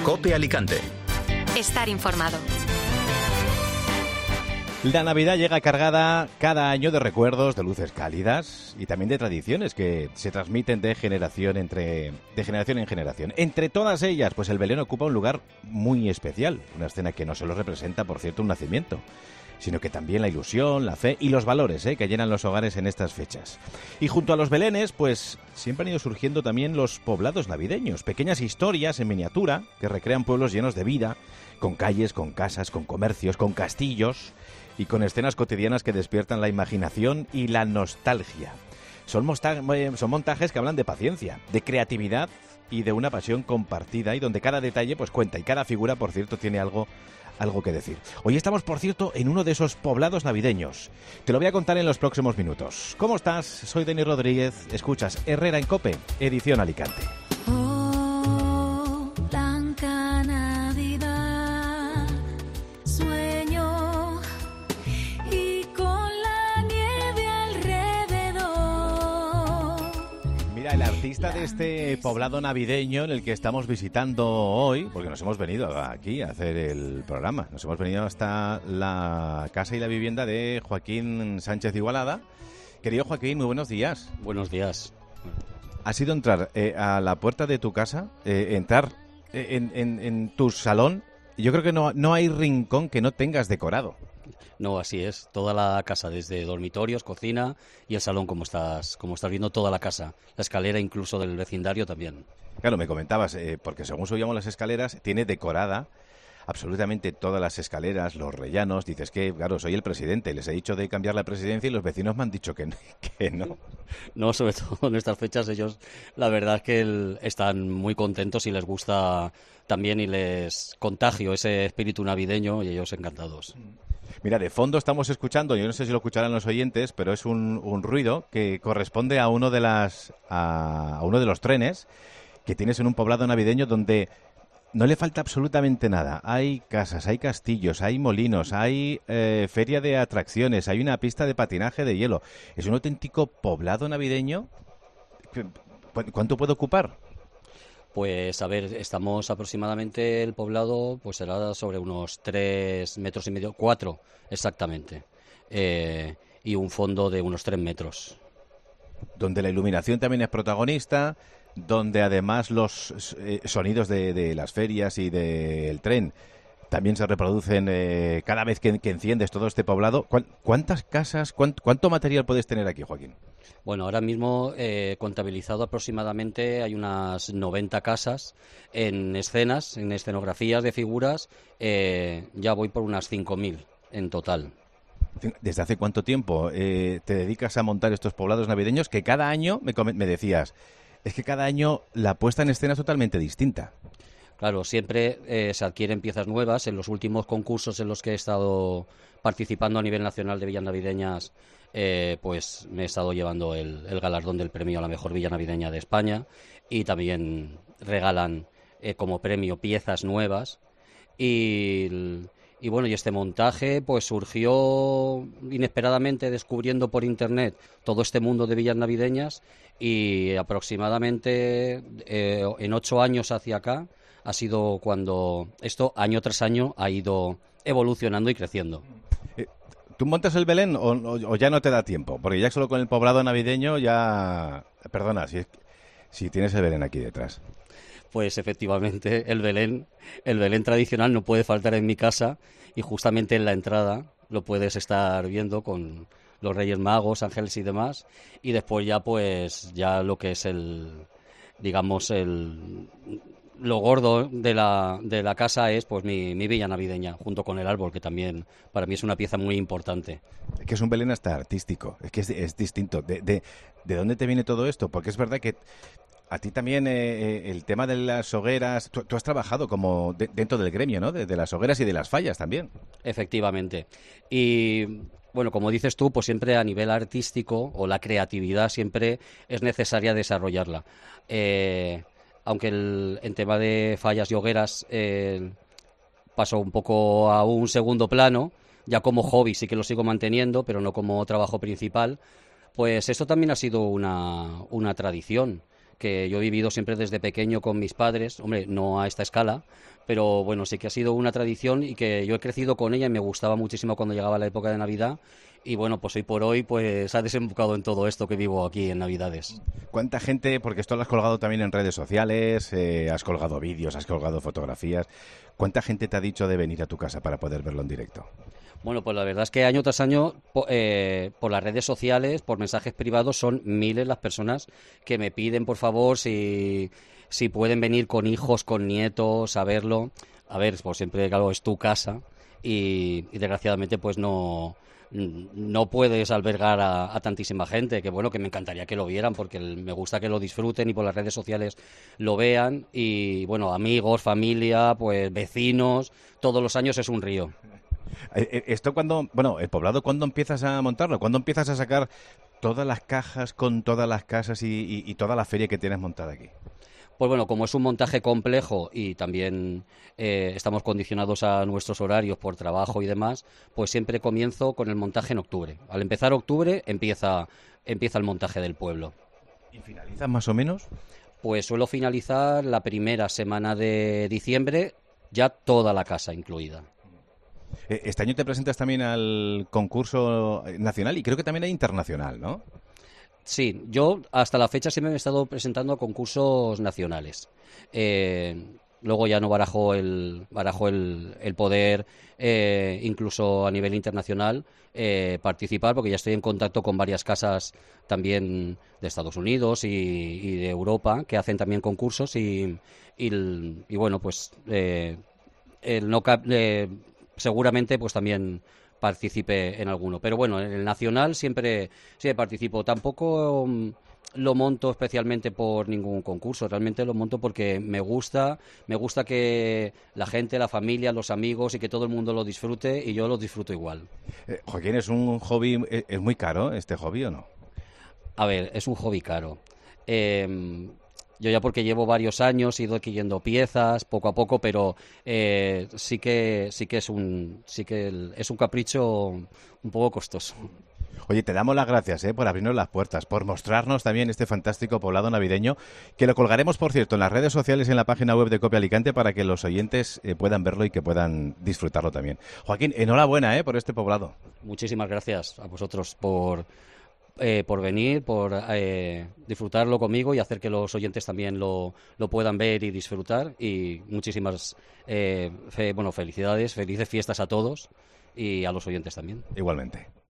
COPE Alicante. Estar informado. La Navidad llega cargada cada año de recuerdos, de luces cálidas y también de tradiciones que se transmiten de generación en generación. Entre todas ellas, pues el Belén ocupa un lugar muy especial, una escena que no solo representa, por cierto, un nacimiento, sino que también la ilusión, la fe y los valores que llenan los hogares en estas fechas. Y junto a los belenes, pues siempre han ido surgiendo también los poblados navideños, pequeñas historias en miniatura que recrean pueblos llenos de vida, con calles, con casas, con comercios, con castillos y con escenas cotidianas que despiertan la imaginación y la nostalgia. Son montajes que hablan de paciencia, de creatividad y de una pasión compartida, y donde cada detalle pues cuenta, y cada figura, por cierto, tiene algo que decir. Hoy estamos, por cierto, en uno de esos poblados navideños. Te lo voy a contar en los próximos minutos. ¿Cómo estás? Soy Denis Rodríguez. Escuchas Herrera en COPE, edición Alicante. Oh, blanca Navidad, sueño y con la nieve alrededor. Mira, el artista de este poblado navideño en el que estamos visitando hoy, porque nos hemos venido aquí a hacer el programa, nos hemos venido hasta la casa y la vivienda de Joaquín Sánchez Igualada. Querido Joaquín, muy buenos días. Buenos días. ¿Ha sido entrar a la puerta de tu casa, entrar en tu salón? Yo creo que no hay rincón que no tengas decorado. No, así es. Toda la casa, desde dormitorios, cocina y el salón, como estás viendo toda la casa. La escalera incluso del vecindario también. Claro, me comentabas, porque según subíamos las escaleras, tiene decorada absolutamente todas las escaleras, los rellanos. Dices que, claro, soy el presidente, les he dicho de cambiar la presidencia y los vecinos me han dicho que no. No, sobre todo en estas fechas ellos, la verdad es que están muy contentos y les gusta también, y les contagio ese espíritu navideño y ellos encantados. Mira, de fondo estamos escuchando, yo no sé si lo escucharán los oyentes, pero es un ruido que corresponde a uno de los trenes que tienes en un poblado navideño donde no le falta absolutamente nada. Hay casas, hay castillos, hay molinos, hay feria de atracciones, hay una pista de patinaje de hielo. Es un auténtico poblado navideño. ¿Cuánto puede ocupar? Pues a ver, estamos aproximadamente, el poblado pues será sobre unos 3,5 metros, 4 exactamente, y un fondo de unos 3 metros. Donde la iluminación también es protagonista, donde además los sonidos de las ferias y del tren también se reproducen cada vez que enciendes todo este poblado. ¿Cuántas casas, cuánto material puedes tener aquí, Joaquín? Bueno, ahora mismo contabilizado aproximadamente hay unas 90 casas en escenas, en escenografías de figuras, ya voy por unas 5.000 en total. ¿Desde hace cuánto tiempo te dedicas a montar estos poblados navideños que cada año, me decías, es que cada año la puesta en escena es totalmente distinta? Claro, siempre se adquieren piezas nuevas. En los últimos concursos en los que he estado participando a nivel nacional de villas navideñas, pues me he estado llevando el galardón del premio a la mejor villa navideña de España, y también regalan como premio piezas nuevas. Y bueno, y este montaje pues surgió inesperadamente, descubriendo por internet todo este mundo de villas navideñas, y aproximadamente en 8 años hacia acá ha sido cuando esto, año tras año, ha ido evolucionando y creciendo. ¿Tú montas el Belén o ya no te da tiempo? Porque ya solo con el poblado navideño ya... Perdona, si tienes el Belén aquí detrás. Pues efectivamente, el Belén tradicional no puede faltar en mi casa, y justamente en la entrada lo puedes estar viendo con los Reyes Magos, ángeles y demás, y después ya pues ya lo que es lo gordo de la casa es pues mi villa navideña, junto con el árbol, que también para mí es una pieza muy importante. Es que es un Belén hasta artístico, es que es distinto. ¿De dónde te viene todo esto? Porque es verdad que a ti también el tema de las hogueras, tú has trabajado como dentro del gremio, ¿no? De las hogueras y de las fallas también. Efectivamente. Y bueno, como dices tú, pues siempre a nivel artístico, o la creatividad siempre es necesaria desarrollarla. Aunque en tema de fallas y hogueras pasó un poco a un segundo plano, ya como hobby sí que lo sigo manteniendo, pero no como trabajo principal, pues esto también ha sido una tradición que yo he vivido siempre desde pequeño con mis padres, hombre, no a esta escala, pero bueno, sí que ha sido una tradición y que yo he crecido con ella y me gustaba muchísimo cuando llegaba la época de Navidad. Y bueno, pues hoy por hoy pues ha desembocado en todo esto que vivo aquí en Navidades. ¿Cuánta gente, porque esto lo has colgado también en redes sociales, has colgado vídeos, has colgado fotografías, cuánta gente te ha dicho de venir a tu casa para poder verlo en directo? Bueno, pues la verdad es que año tras año, por las redes sociales, por mensajes privados, son miles las personas que me piden, por favor, si pueden venir con hijos, con nietos, a verlo. A ver, pues siempre, claro, es tu casa y desgraciadamente pues no puedes albergar a tantísima gente, que bueno, que me encantaría que lo vieran porque me gusta que lo disfruten y por las redes sociales lo vean y bueno, amigos, familia, pues vecinos, todos los años es un río. Esto el poblado, ¿cuándo empiezas a montarlo? ¿Cuándo empiezas a sacar todas las cajas con todas las casas y toda la feria que tienes montada aquí? Pues bueno, como es un montaje complejo y también estamos condicionados a nuestros horarios por trabajo y demás, pues siempre comienzo con el montaje en octubre. Al empezar octubre empieza el montaje del pueblo. ¿Y finalizas más o menos? Pues suelo finalizar la primera semana de diciembre, ya toda la casa incluida. Este año te presentas también al concurso nacional y creo que también hay internacional, ¿no? Sí, yo hasta la fecha siempre me he estado presentando a concursos nacionales. Luego ya no barajo el poder, incluso a nivel internacional, participar, porque ya estoy en contacto con varias casas también de Estados Unidos y de Europa que hacen también concursos y bueno, pues seguramente pues también participe en alguno. Pero bueno, en el nacional siempre participo. Tampoco lo monto especialmente por ningún concurso, realmente lo monto porque me gusta que la gente, la familia, los amigos y que todo el mundo lo disfrute y yo lo disfruto igual. Joaquín, ¿es un hobby, es muy caro este hobby o no? A ver, es un hobby caro. Yo ya porque llevo varios años he ido adquiriendo piezas poco a poco, pero sí que es un capricho un poco costoso. Oye, te damos las gracias por abrirnos las puertas, por mostrarnos también este fantástico poblado navideño, que lo colgaremos, por cierto, en las redes sociales y en la página web de Copia Alicante para que los oyentes puedan verlo y que puedan disfrutarlo también. Joaquín, enhorabuena por este poblado. Muchísimas gracias a vosotros por venir, por disfrutarlo conmigo y hacer que los oyentes también lo puedan ver y disfrutar. Y muchísimas felicidades, felices fiestas a todos y a los oyentes también. Igualmente.